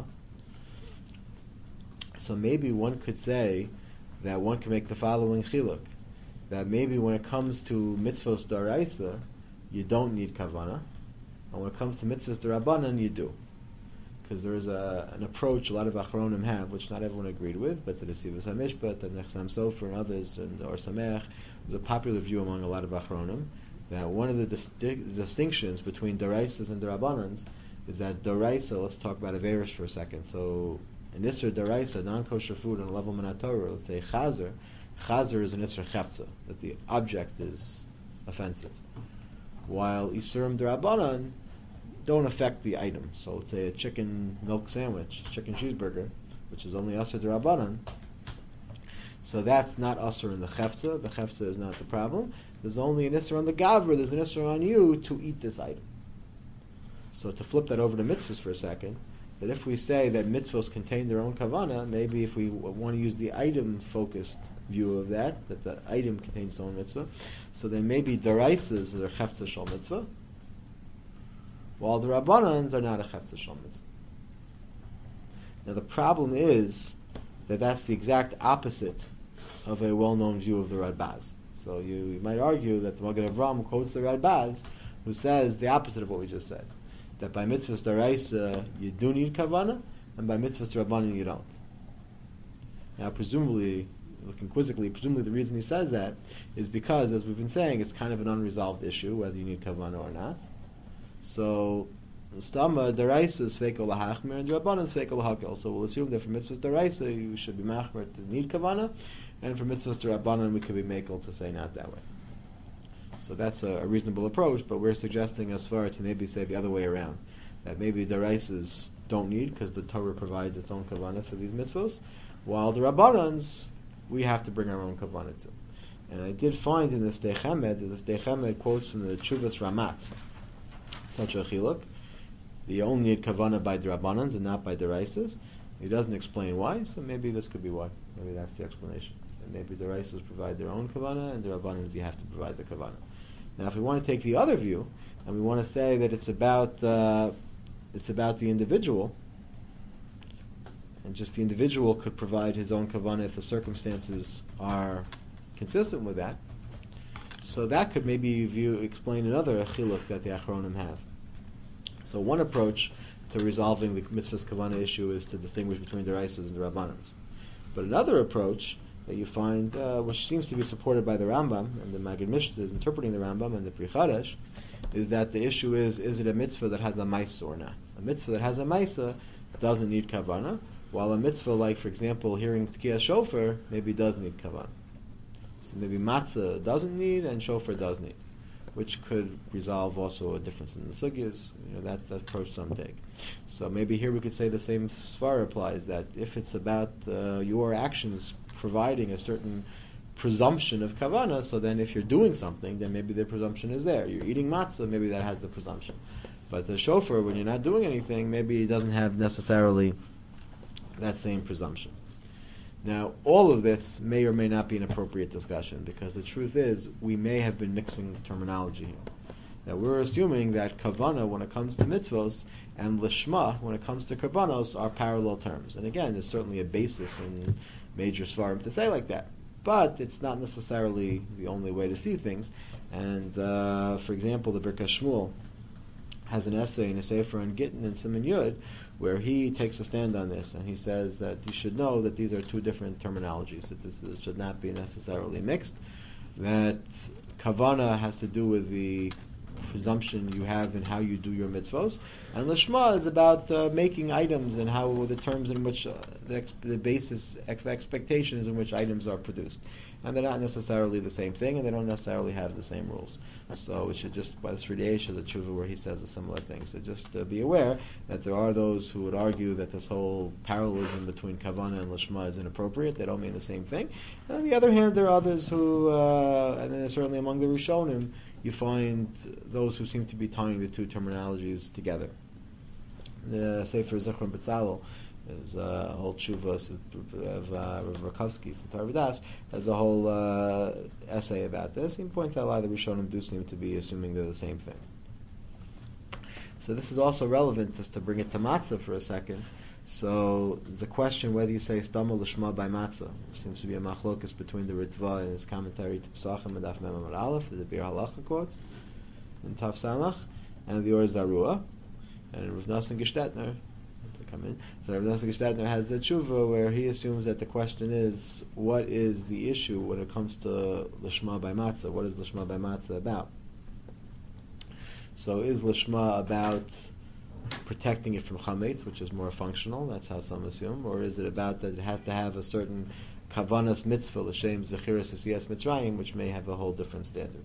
so maybe one could say that one can make the following chiluk, that maybe when it comes to mitzvos daraisa, you don't need kavana, and when it comes to mitzvos darabanan, you do. Because there is an approach a lot of Achronim have, which not everyone agreed with, but the Nesivos HaMishpat, and Nechsam Sofer, and others, and Or Samech, was a popular view among a lot of Achronim, that one of the distinctions between Daraisas and Darabanans is that Daraisa, let's talk about Averis for a second. So, an Isra Daraisa, non-kosher food on a level Minat Torah, let's say Chazer is an Isra Chepza, that the object is offensive. While Isurim Darabanan don't affect the item. So let's say a chicken milk sandwich, chicken cheeseburger, which is only Asr Darabanan. So that's not Asr in the Chefza. The Chefza is not the problem. There's only an Isra on the Gavra, there's an Isra on you to eat this item. So to flip that over to mitzvahs for a second, that if we say that mitzvahs contain their own kavana, maybe if we want to use the item-focused view of that the item contains its own mitzvah, so then maybe Daraisas are Chefza Shal Mitzvah, while the Rabbanans are not a Chefza Shal Mitzvah. Now the problem is that that's the exact opposite of a well-known view of the Radbaz. So you might argue that the Magen Avraham quotes the Radbaz, who says the opposite of what we just said, that by mitzvahs daraisa you do need kavana, and by mitzvahs rabbanan you don't. Now presumably, looking quizzically, the reason he says that is because, as we've been saying, it's kind of an unresolved issue, whether you need kavana or not. So, Stama daraisa is feikol lahachmir, and rabbanan is feikol lahakel. So we'll assume that for mitzvahs daraisa you should be machmir to need kavana, and for mitzvahs rabbanan we could be makel to say not that way. So that's a reasonable approach, but we're suggesting as far to maybe say the other way around, that maybe the daraisas don't need because the Torah provides its own kavanah for these mitzvahs, while the rabbanans we have to bring our own kavanah to. And I did find in the Sdei Chemed that the Sdei Chemed quotes from the Tshuvas Ramatz such a chiluk. You only need kavanah by the rabbanans and not by the daraisas. He doesn't explain why, so maybe this could be why. Maybe that's the explanation. And maybe the daraisas provide their own kavanah, and the rabbanans you have to provide the kavanah. Now, if we want to take the other view, and we want to say that it's about the individual, and just the individual could provide his own kavanah if the circumstances are consistent with that, so that could maybe explain another chiluk that the Achronim have. So one approach to resolving the mitzvah's kavanah issue is to distinguish between the daraisas and the rabbanans. But another approach that you find, which seems to be supported by the Rambam, and the Maggid Mishnah is interpreting the Rambam and the Pri Chadash, is that the issue is it a mitzvah that has a maisa or not? A mitzvah that has a maisa doesn't need kavana, while a mitzvah like, for example, hearing Tkiyah Shofar, maybe does need kavana. So maybe matzah doesn't need, and shofar does need, which could resolve also a difference in the sugyas. That's the approach some take. So maybe here we could say the same svar applies, that if it's about your actions providing a certain presumption of kavana, so then if you're doing something, then maybe the presumption is there. You're eating matzah, maybe that has the presumption. But the shofar, when you're not doing anything, maybe it doesn't have necessarily that same presumption. Now, all of this may or may not be an appropriate discussion, because the truth is, we may have been mixing terminology here. That we're assuming that kavana, when it comes to mitzvos, and lishma, when it comes to karbanos, are parallel terms. And again, there's certainly a basis in major svarim to say like that. But it's not necessarily the only way to see things. And, for example, the Birkas Shmuel has an essay in a Sefer on Gittin and Siman Yud, where he takes a stand on this, and he says that you should know that these are two different terminologies, that this should not be necessarily mixed, that kavana has to do with the presumption you have in how you do your mitzvos, and lishma is about making items and how the terms in which the basis expectations in which items are produced, and they're not necessarily the same thing, and they don't necessarily have the same rules. So it should just, by the Sri Yesh is a tshuva where he says a similar thing. So just be aware that there are those who would argue that this whole parallelism between kavana and lishma is inappropriate. They don't mean the same thing. And on the other hand, there are others who, and then certainly among the Rishonim, you find those who seem to be tying the two terminologies together. The Sefer Zichron B'Tzalel is a whole tshuva of Rav Rakovsky from Tarvadas, has a whole essay about this. He points out a lot of the Rishonim do seem to be assuming they're the same thing. So this is also relevant, just to bring it to matzah for a second. So the question whether you say Stama Lishma by matzah, which seems to be a machlokus between the Ritva and his commentary to Pesachim and Daf Mem Amud Aleph, the Bir Halacha quotes, in Taf Samach, and the Or Zarua, and Rav Nosson Gestetner. Come in. So Rav Nosson Gestetner has the tshuva where he assumes that the question is, what is the issue when it comes to Lishma by matzah? What is Lishma by matzah about? So is Lishma about protecting it from chametz, which is more functional, that's how some assume, or is it about that it has to have a certain kavanas mitzvah, l'shem zechiras esiyas mitzrayim, which may have a whole different standard?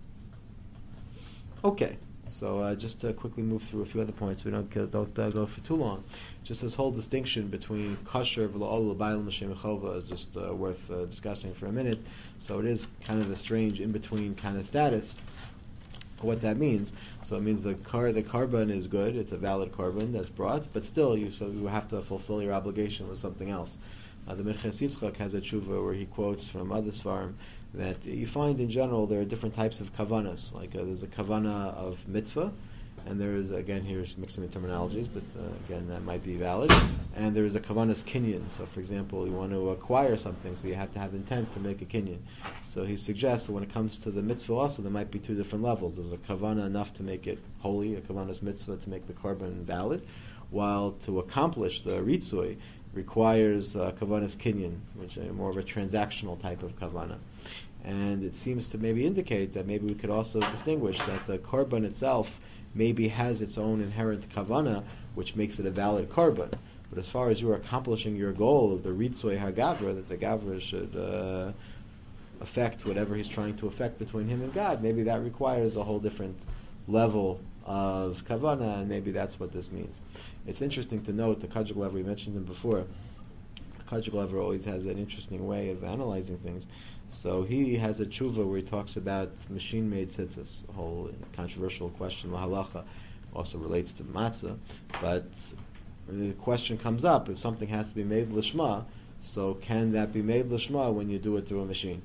Okay, so just to quickly move through a few other points, we don't go for too long. Just this whole distinction between kosher v'la'ol l'bayil m'shem chova is just worth discussing for a minute. So it is kind of a strange in-between kind of status. What that means, so it means the carbon is good, it's a valid carbon that's brought, but still you have to fulfill your obligation with something else. The Minchas Yitzchak has a tshuva where he quotes from other Sfarim that you find in general there are different types of kavanas. Like there's a kavana of mitzvah, and there is, again, here's mixing the terminologies, but again that might be valid. And there is a kavanas kinyan. So for example, you want to acquire something, so you have to have intent to make a kinyan. So he suggests that when it comes to the mitzvah also, there might be two different levels. There's a kavana enough to make it holy, a kavanas mitzvah to make the carbon valid, while to accomplish the ritzui requires kavanas kinyan, which is more of a transactional type of kavana. And it seems to maybe indicate that maybe we could also distinguish that the carbon itself maybe has its own inherent kavana, which makes it a valid carbon. But as far as you are accomplishing your goal of the ritzui hagavra, that the gavra should affect whatever he's trying to affect between him and God, maybe that requires a whole different level of kavana, and maybe that's what this means. It's interesting to note the Kajal we mentioned him before. The Kajal always has an interesting way of analyzing things. So he has a tshuva where he talks about machine-made tzitzis, a whole controversial question, lahalacha, also relates to matzah, but the question comes up, if something has to be made lishma, so can that be made lishma when you do it through a machine?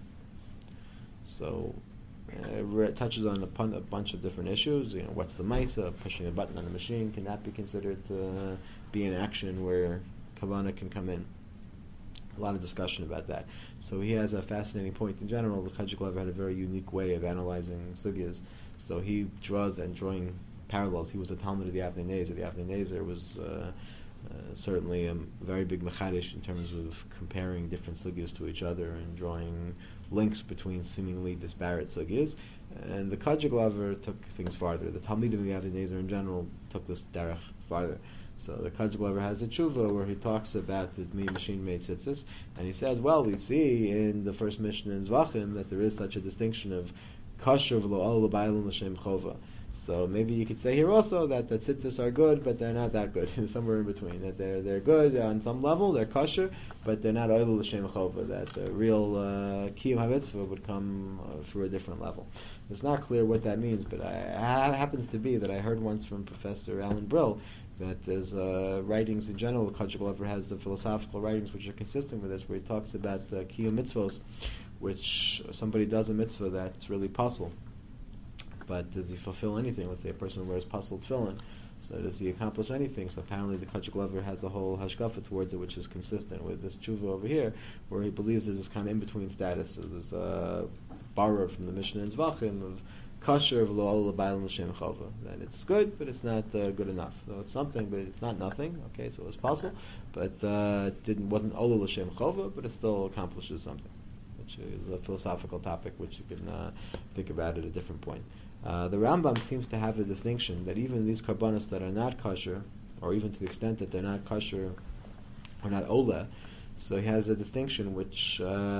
So it touches on a bunch of different issues. What's the maisa, pushing a button on a machine, can that be considered to be an action where kavana can come in? A lot of discussion about that. So he has a fascinating point. In general, the Chajik had a very unique way of analyzing sugyas. So he draws and drawing parallels. He was a Talmud of the Avnei Nezer. The Avnei Nezer was certainly a very big mechadish in terms of comparing different sugyas to each other and drawing links between seemingly disparate sugyas. And the Chajik took things farther. The Talmud of the Avnei Nezer in general took this derech farther. So the Kajal has a tshuva where he talks about this machine-made tzitzis, and he says, well, we see in the first Mishnah in Zvachim that there is such a distinction of kosher v'lo l'bayil l'shem chova. So maybe you could say here also that the tzitzis are good, but they're not that good, somewhere in between. That they're good on some level, they're kosher, but they're not oil l'shem chova. That the real kiyum hamitzvah would come through a different level. It's not clear what that means, but it happens to be that I heard once from Professor Alan Brill that there's writings in general. Kajal has the philosophical writings which are consistent with this, where he talks about kiyum mitzvos, which somebody does a mitzvah that's really puzzle. But does he fulfill anything? Let's say a person wears puzzle tefillin. So does he accomplish anything? So apparently the Kajal has a whole hashkafa towards it, which is consistent with this tshuva over here, where he believes there's this kind of in-between status. So there's a borrowed from the Mishnah in Zvachim of kosher v'lo l'bayil l'shem chova. That it's good, but it's not good enough. So it's something, but it's not nothing. Okay, so it was puzzle, but it wasn't olu l'shem chova, but it still accomplishes something, which is a philosophical topic which you can think about at a different point. The Rambam seems to have a distinction that even these karbanos that are not kosher, or even to the extent that they're not kosher or not ola, so he has a distinction which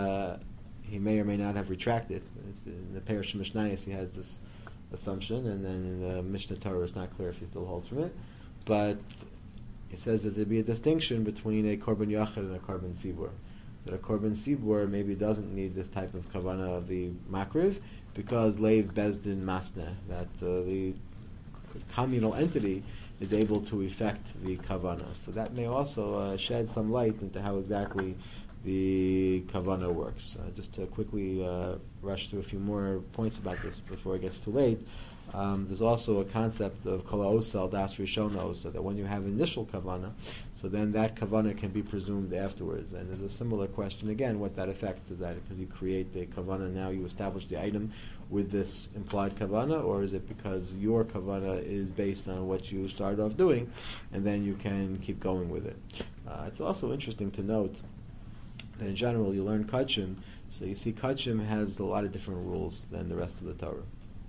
he may or may not have retracted. In the Perish Mishnayos he has this assumption, and then in the Mishnah Torah it's not clear if he still holds from it. But it says that there be a distinction between a korban yachid and a korban tzibur. That a korban tzibur maybe doesn't need this type of kavanah of the makriv because leiv bezdin masna, that the communal entity is able to effect the kavanah. So that may also shed some light into how exactly the kavanah works. Just to quickly rush through a few more points about this before it gets too late. There's also a concept of kol ha'osel das rishono, so that when you have initial kavanah, so then that kavanah can be presumed afterwards. And there's a similar question again, what that affects. Is that because you create the kavanah, now you establish the item with this implied kavanah, or is it because your kavanah is based on what you started off doing, and then you can keep going with it? It's also interesting to note that in general you learn kachim, so you see kachim has a lot of different rules than the rest of the Torah.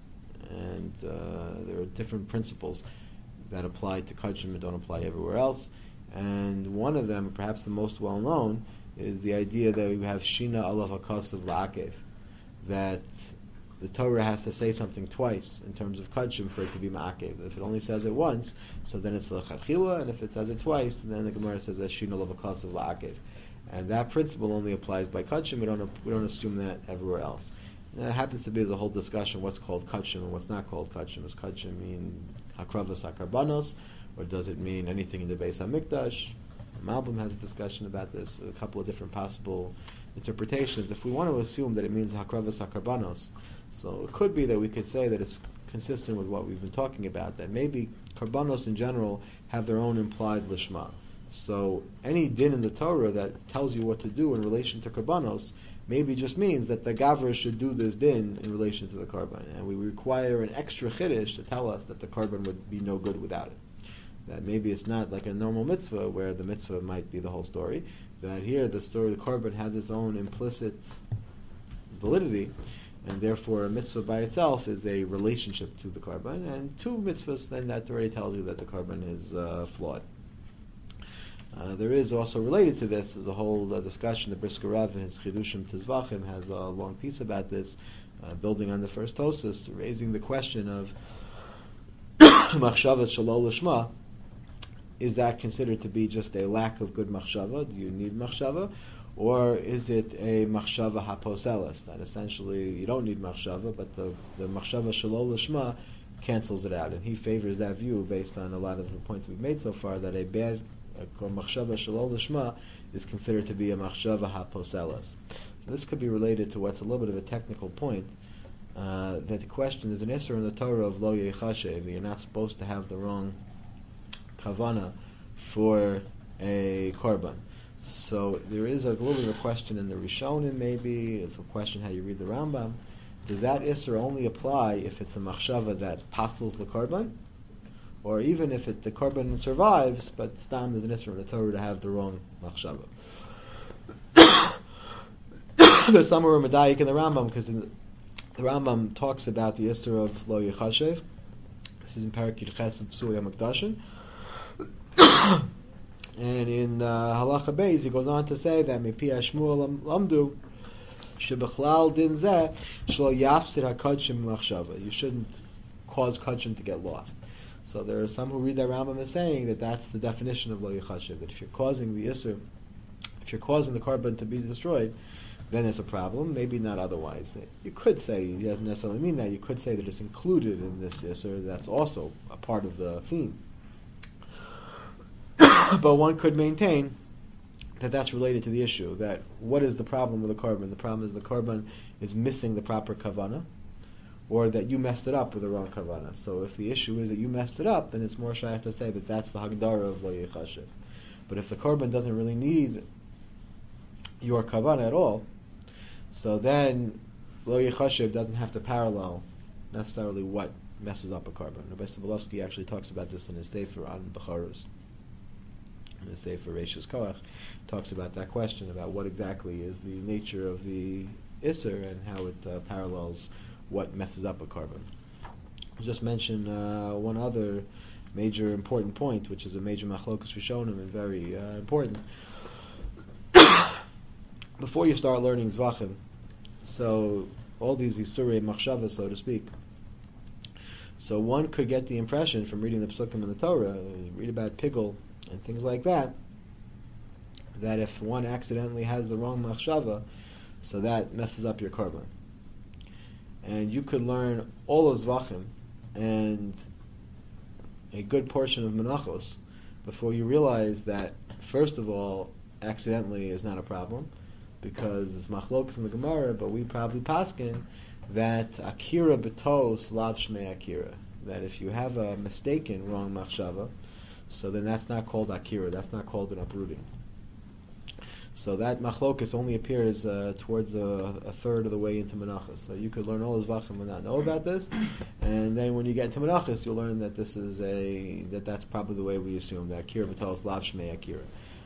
And there are different principles that apply to kachim and don't apply everywhere else. And one of them, perhaps the most well known, is the idea that we have shina alav hakasav la'akev, that the Torah has to say something twice in terms of kachim for it to be ma'akev. If it only says it once, so then it's l'chadchila, and if it says it twice, then the Gemara says that shina alav hakasav la'akev. And that principle only applies by kachim. We don't assume that everywhere else. And it happens to be there's a whole discussion what's called kachim and what's not called kachim. Does kachim mean hakravas hakarbanos, or does it mean anything in the Beis Hamikdash? Malbim has a discussion about this, a couple of different possible interpretations. If we want to assume that it means hakravas hakarbanos, so it could be that we could say that it's consistent with what we've been talking about, that maybe karbanos in general have their own implied lishma. So any din in the Torah that tells you what to do in relation to karbanos maybe just means that the gavra should do this din in relation to the korban, and we require an extra chiddush to tell us that the korban would be no good without it. That maybe it's not like a normal mitzvah where the mitzvah might be the whole story. That here the korban has its own implicit validity, and therefore a mitzvah by itself is a relationship to the korban, and two mitzvahs then that already tells you that the korban is flawed. There is also related to this, there's a whole discussion. The Brisker Rav in his Chidushim Tizvachim has a long piece about this, building on the first Tosfos, raising the question of machshava shalol lishma. Is that considered to be just a lack of good machshava? Do you need machshava? Or is it a machshava haposelis, that essentially you don't need machshava, but the machshava shalol lishma cancels it out? And he favors that view based on a lot of the points we've made so far, that a bad machshava shalol lishma is considered to be a machshava haposelis. So this could be related to what's a little bit of a technical point, that the question is an isser in the Torah of lo yechashev. You're not supposed to have the wrong kavana for a korban. So there is a little bit of a question in the Rishonim, maybe it's a question how you read the Rambam. Does that isser only apply if it's a machshava that passes the korban? Or even if the korban survives, but stam there's an isser in the Torah to have the wrong machshava. There's some who are medayik in the Rambam, because the Rambam talks about the isser of lo yechashev. This is in Parak Yud Ches of Psuli HaMikdashin. And in Halacha Beis, he goes on to say that Mepi Shmuel Lamdu Shebechlal Din Zeh Shlo Yafsid HaKadshim Machshava. You shouldn't cause Kadshim to get lost. So there are some who read that Rambam as saying that that's the definition of Lo Yechashiv, that if you're causing the Isser, if you're causing the korban to be destroyed, then there's a problem, maybe not otherwise. You could say, he doesn't necessarily mean that, you could say that it's included in this Isser, that's also a part of the theme. But one could maintain that that's related to the issue, that what is the problem with the korban? The problem is the korban is missing the proper kavanah, or that you messed it up with the wrong kavanah. So if the issue is that you messed it up, then it's more shaykh to say that that's the hagdara of lo yechashiv. But if the korban doesn't really need your kavanah at all, so then lo yechashiv doesn't have to parallel necessarily what messes up a korban. Rabbi Sobolovsky actually talks about this in his sefer on Becharos. In his sefer Reishus Koach, talks about that question, about what exactly is the nature of the Isser and how it parallels what messes up a korban. I'll just mention one other major important point, which is a major machlokus rishonim and very important. Before you start learning zvachim, so all these isurei machshava, so to speak. So one could get the impression from reading the psukim in the Torah, read about pigul and things like that, that if one accidentally has the wrong machshava, so that messes up your korban. And you could learn all of zvachim and a good portion of menachos before you realize that, first of all, accidentally is not a problem, because it's machlokas in the Gemara, but we probably paskin that akira betos lav shmei akira, that if you have a mistaken wrong machshava, so then that's not called akira, that's not called an uprooting. So that machlokas only appears towards a third of the way into menachos. So you could learn all his vachim and not know about this, and then when you get into menachos, you'll learn that this is that's probably the way we assume that akira betos lav shmei akira.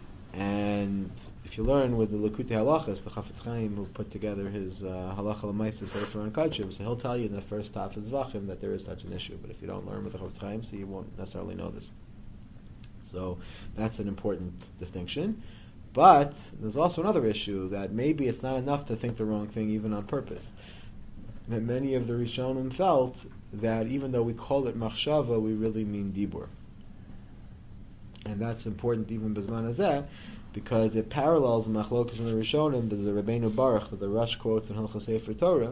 And if you learn with the Likutei Halachas, the Chafetz Chaim, who put together his Halacha L'Maisa Sefer on Kachim, so he'll tell you in the first half of Zvachim that there is such an issue. But if you don't learn with the Chafetz Chaim, so you won't necessarily know this. So that's an important distinction. But there's also another issue, that maybe it's not enough to think the wrong thing even on purpose. That many of the Rishonim felt that even though we call it Machshava, we really mean Dibur. And that's important even Bizman Hazeh, because it parallels the Machlokas in the Rishonim, the Rabbeinu Baruch, that the Rush quotes in Hilchos Sefer Torah,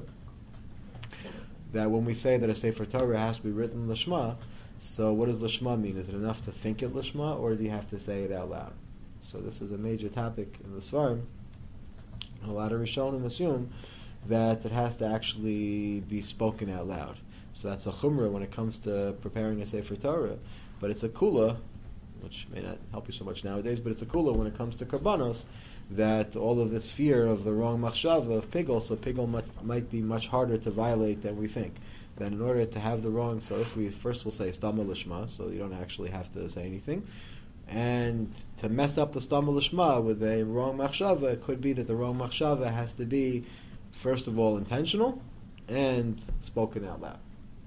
that when we say that a Sefer Torah has to be written Lishma, so what does Lishma mean? Is it enough to think it Lishma, or do you have to say it out loud? So this is a major topic in the Svarim. A lot of Rishonim assume that it has to actually be spoken out loud. So that's a chumrah when it comes to preparing a Sefer Torah, but it's a kula, which may not help you so much nowadays, but it's a kula when it comes to karbanos, that all of this fear of the wrong machshava of pigul, so pigul might be much harder to violate than we think. That in order to have the wrong, so if we first will say stama lishma, so you don't actually have to say anything, and to mess up the stama lishma with a wrong machshava, it could be that the wrong machshava has to be, first of all, intentional and spoken out loud.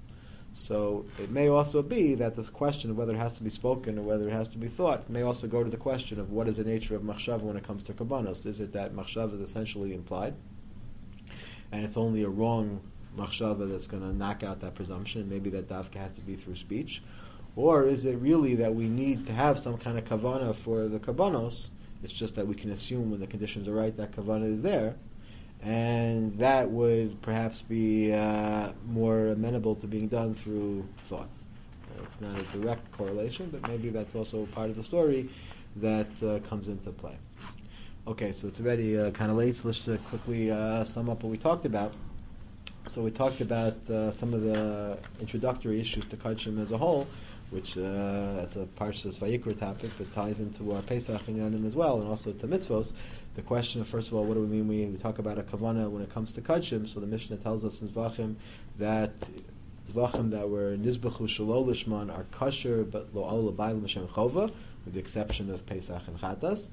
So it may also be that this question of whether it has to be spoken or whether it has to be thought may also go to the question of what is the nature of machshava when it comes to karbanos. Is it that machshava is essentially implied, and it's only a wrong machshava that's going to knock out that presumption, maybe that dafka has to be through speech? Or is it really that we need to have some kind of kavana for the karbanos? It's just that we can assume when the conditions are right that kavana is there, and that would perhaps be more amenable to being done through thought. It's not a direct correlation, but maybe that's also part of the story that comes into play. Okay, so it's already kind of late, so let's quickly sum up what we talked about. So we talked about some of the introductory issues to Kachim as a whole, which as a Parshas Vayikra topic, but ties into our Pesach and Yanim as well, and also to mitzvos. The question of, first of all, what do we mean when we talk about a kavana when it comes to Kachim? So the Mishnah tells us in Zvachim that Zvachim that were Nizbechu Shalol Lishman are kosher, but Lo Ol L'Bayim L'Shem Chova, with the exception of Pesach and Chatas.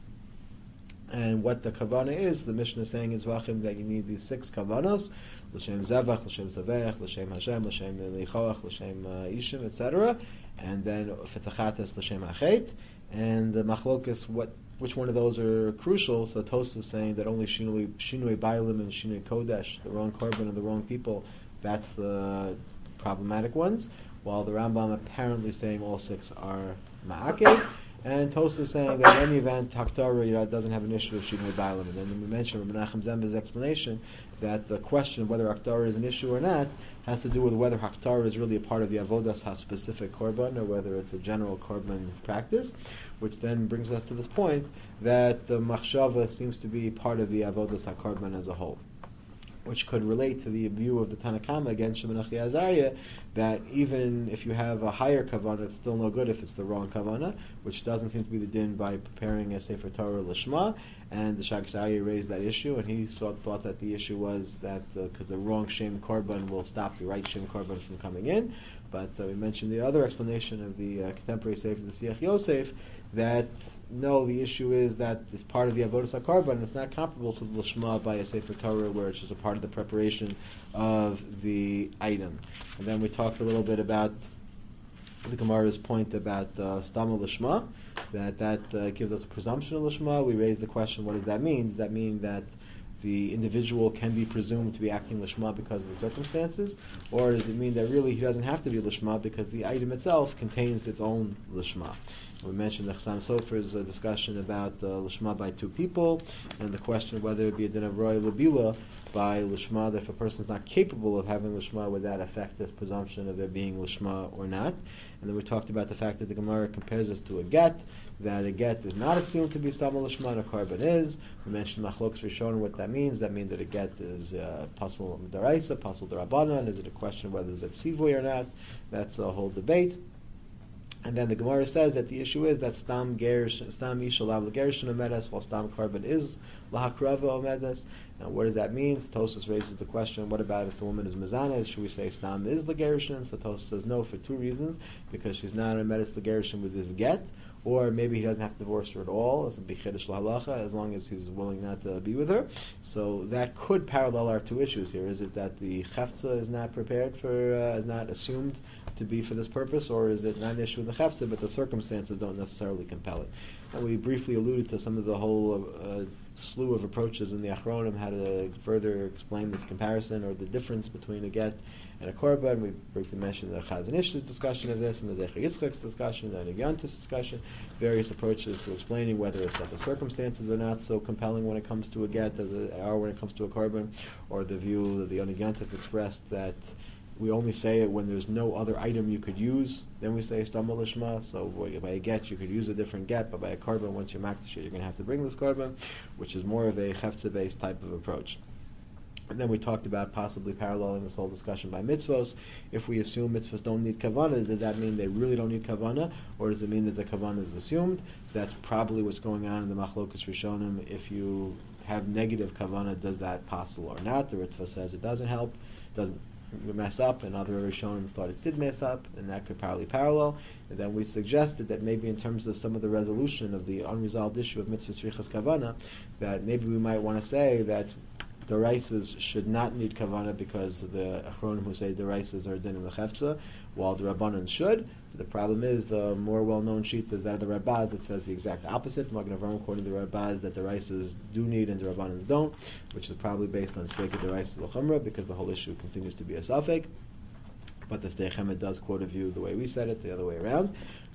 And what the kavana is, the Mishnah is saying in Zvachim that you need these 6 kavanos: l'shem zevach, l'shem zavech, l'shem Hashem, l'shem lichoach, l'shem ishim, etc. And then if it's a chatas, l'shem achet. And the machlokas, which one of those are crucial? So Tosfos is saying that only shinui bailim and shinui kodesh, the wrong korban and the wrong people, that's the problematic ones. While the Rambam apparently saying all 6 are ma'akev. And Tosfos is saying that in any event, Haktarah doesn't have an issue with Shinui Bailim. And then we mentioned Menachem Zemba's explanation that the question of whether Haktarah is an issue or not has to do with whether Haktarah is really a part of the Avodas HaSpecific Korban or whether it's a general Korban practice, which then brings us to this point that the Machshava seems to be part of the Avodas HaKorban as a whole, which could relate to the view of the Tanakama against Shimon Achi Azariah, that even if you have a higher kavana, it's still no good if it's the wrong kavana, which doesn't seem to be the din by preparing a Sefer Torah Lishma. And the Shag Azariah raised that issue, and he thought that the issue was that because the wrong Shem Korban will stop the right Shem Korban from coming in. But we mentioned the other explanation of the contemporary Sefer, the Siach Yosef, that no, the issue is that it's part of the avodas hakarban, and it's not comparable to the lishma by a sefer Torah, where it's just a part of the preparation of the item. And then we talked a little bit about the Gemara's point about stama lishma, that gives us a presumption of lishma. We raised the question, what does that mean? Does that mean that the individual can be presumed to be acting lishma because of the circumstances, or does it mean that really he doesn't have to be lishma because the item itself contains its own lishma? We mentioned the Chassam Sofer's discussion about lishma by two people, and the question of whether it be a din of roy labila by lishma, that if a person is not capable of having lishma, would that affect this presumption of there being lishma or not? And then we talked about the fact that the Gemara compares us to a get, that a get is not assumed to be stama lishma and a korban is. We mentioned machlokas rishonim what that means. That means that a get is pasul daraisa, pasul darabanan. Is it a question of whether it's a tzivui or not? That's a whole debate. And then the Gemara says that the issue is that stam isha lav l'gerishin omedes, while stam korban is lahakrava omedes. Now, what does that mean? Tosfos raises the question: what about if the woman is mezanes? Should we say stam is l'gerishin? So Tosfos says no for two reasons: because she's not omedes l'gerishin with his get, or maybe he doesn't have to divorce her at all. It's a bichidish lahalacha as long as he's willing not to be with her. So that could parallel our two issues here. Is it that the chefza is not prepared for, is not assumed to be for this purpose, or is it not an issue with the chefza, but the circumstances don't necessarily compel it? And we briefly alluded to some of the whole slew of approaches in the Achronim, how to further explain this comparison or the difference between a get and a korban. We briefly mentioned the Chazon Ish's discussion of this, and the Zecher Yitzchak's discussion, the Yontif's discussion, various approaches to explaining whether it's that the circumstances are not so compelling when it comes to a get as they are when it comes to a korban, or the view that the Yontif expressed that we only say it when there's no other item you could use. Then we say stama lishma. So by a get you could use a different get, but by a korban, once you're makdash, you're going to have to bring this korban, which is more of a chefza based type of approach. And then we talked about possibly paralleling this whole discussion by mitzvos. If we assume mitzvos don't need kavanah, does that mean they really don't need kavanah, or does it mean that the kavanah is assumed? That's probably what's going on in the machlokas rishonim. If you have negative kavanah, does that possible or not? The Ritva says it doesn't help, doesn't mess up, and other Rishonim thought it did mess up, and that could probably parallel. And then we suggested that maybe in terms of some of the resolution of the unresolved issue of mitzvah srichas kavana, that maybe we might want to say that deraisas should not need kavana because the Achronim who say deraisas are din in the chefza, while the Rabbanan should. The problem is the more well-known sheet is that of the Rabbaz that says the exact opposite. Magen Avraham quoting the Rabbaz that the deraisas do need and the Rabbanans don't, which is probably based on Sveika deraisa l'chumra, because the whole issue continues to be a suffix. But the Sdei Chemed does quote a view the way we said it, the other way around.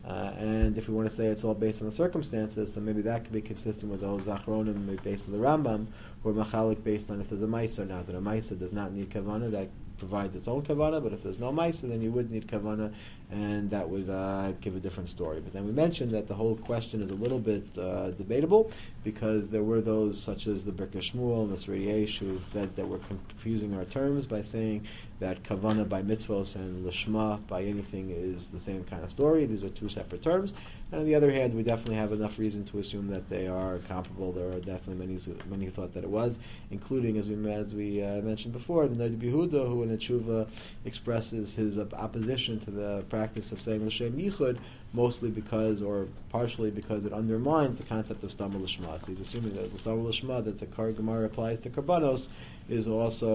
And if we want to say it's all based on the circumstances, so maybe that could be consistent with those Achronim based on the Rambam, or Machalik based on if there's a Maisa. Now that a Maisa does not need Kavanah, that provides its own Kavanah, but if there's no Maisa, then you would need Kavanah, and that would give a different story. But then we mentioned that the whole question is a little bit debatable, because there were those such as the Birkei Shmuel and the Srei Yesh who said that we're confusing our terms by saying that Kavanah by mitzvos and Lishma by anything is the same kind of story. These are two separate terms. And on the other hand, we definitely have enough reason to assume that they are comparable. There are definitely many who thought that it was, including, as we mentioned before, the Noda B'Yehuda, who in a tshuva expresses his opposition to the practice of saying L'Shem Yichud, mostly because, or partially because, it undermines the concept of Stama L'Shma. So he's assuming that the Stama L'Shma that the Gemara applies to Karbanos is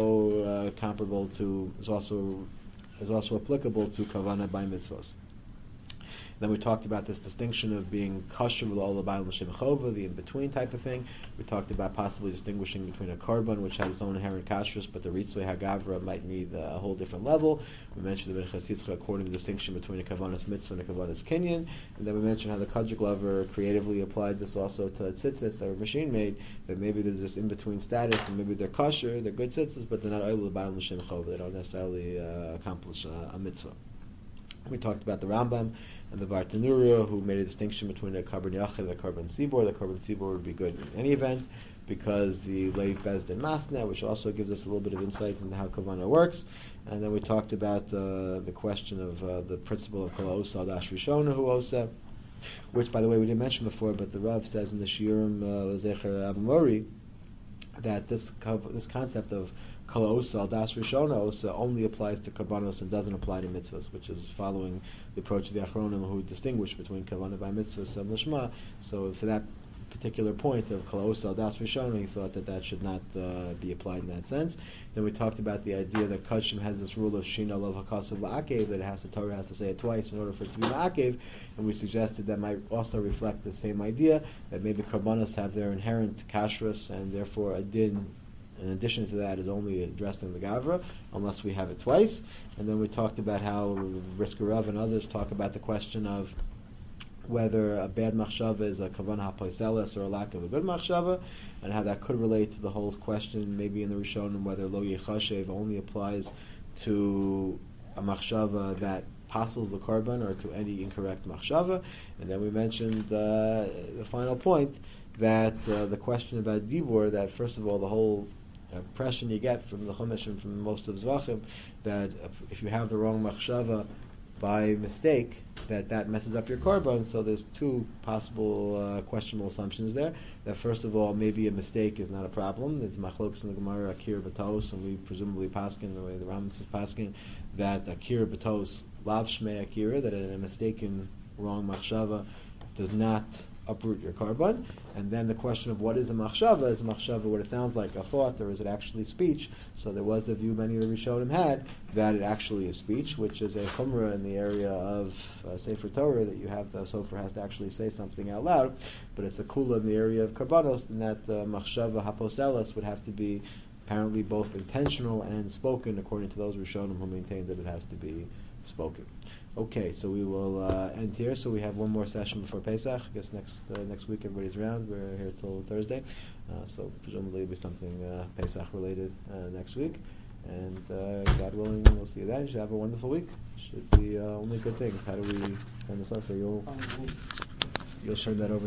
also comparable to, is also applicable to Kavanah by mitzvos. Then we talked about this distinction of being kosher with all the Ba'al L'Shem Chova, the in-between type of thing. We talked about possibly distinguishing between a korban, which has its own inherent kashrus, but the Ritzvei Hagavra might need a whole different level. We mentioned the Minchas Yitzchak according to the distinction between a Kavanas Mitzvah and a Kavanas Kinyan. And then we mentioned how the Kajik lover creatively applied this also to tzitzis that were machine made, that maybe there's this in-between status, and maybe they're kosher, they're good tzitzis, but they're not oil Ba'al L'Shem Chova. They don't necessarily accomplish a mitzvah. We talked about the Rambam and the Bartanura, who made a distinction between a Karban Yachid and a Karban Sibor. The Karban Sibor would be good in any event, because the Leiv Bezdin Masna, which also gives us a little bit of insight into how Kavanah works. And then we talked about the question of the principle of Kol Osa Dash Rishona Hu Osa, which, by the way, we didn't mention before, but the Rav says in the Shiurim Lezecher Avamori that this concept of kala osa al das rishona osa only applies to karbanos and doesn't apply to mitzvahs, which is following the approach of the Achronim who distinguish between kavanah by mitzvahs and lishma. So for that particular point of kala osa al das rishona, he thought that should not be applied in that sense. Then we talked about the idea that Kachim has this rule of shina lov hakasav la'akev, that the Torah has to say it twice in order for it to be ma'akev, and we suggested that might also reflect the same idea, that maybe karbanos have their inherent kashrus, and therefore a din in addition to that is only addressed in the Gavra, unless we have it twice. And then we talked about how Brisker Rav and others talk about the question of whether a bad machshava is a kavanah hapoiseles or a lack of a good machshava, and how that could relate to the whole question, maybe in the Rishonim, whether lo yechashev only applies to a machshava that passes the korban or to any incorrect machshava. And then we mentioned the final point, that the question about dibur, that first of all the whole impression you get from the Chumash and from most of Zvachim, that if you have the wrong machshava by mistake, that messes up your korban. So there's two possible questionable assumptions there. That first of all, maybe a mistake is not a problem. It's machlokas in the Gemara, akir b'tos, and we presumably paskin the way the Rambam is paskin, that akir b'tos lav shmei akira, that a mistaken wrong machshava does not uproot your korban. And then the question of what is a machshava? Is a machshava what it sounds like, a thought, or is it actually speech? So there was the view many of the Rishonim had, that it actually is speech, which is a chumrah in the area of Sefer Torah, that you have the sofer has to actually say something out loud, but it's a kula in the area of karbanos, and that machshava haposelas would have to be apparently both intentional and spoken, according to those Rishonim who maintain that it has to be spoken. Okay, so we will end here. So we have one more session before Pesach. I guess next week everybody's around. We're here till Thursday, so presumably it'll be something Pesach related next week. And God willing, we'll see you then. You should have a wonderful week. Should be only good things. How do we turn this off? So you'll turn that over.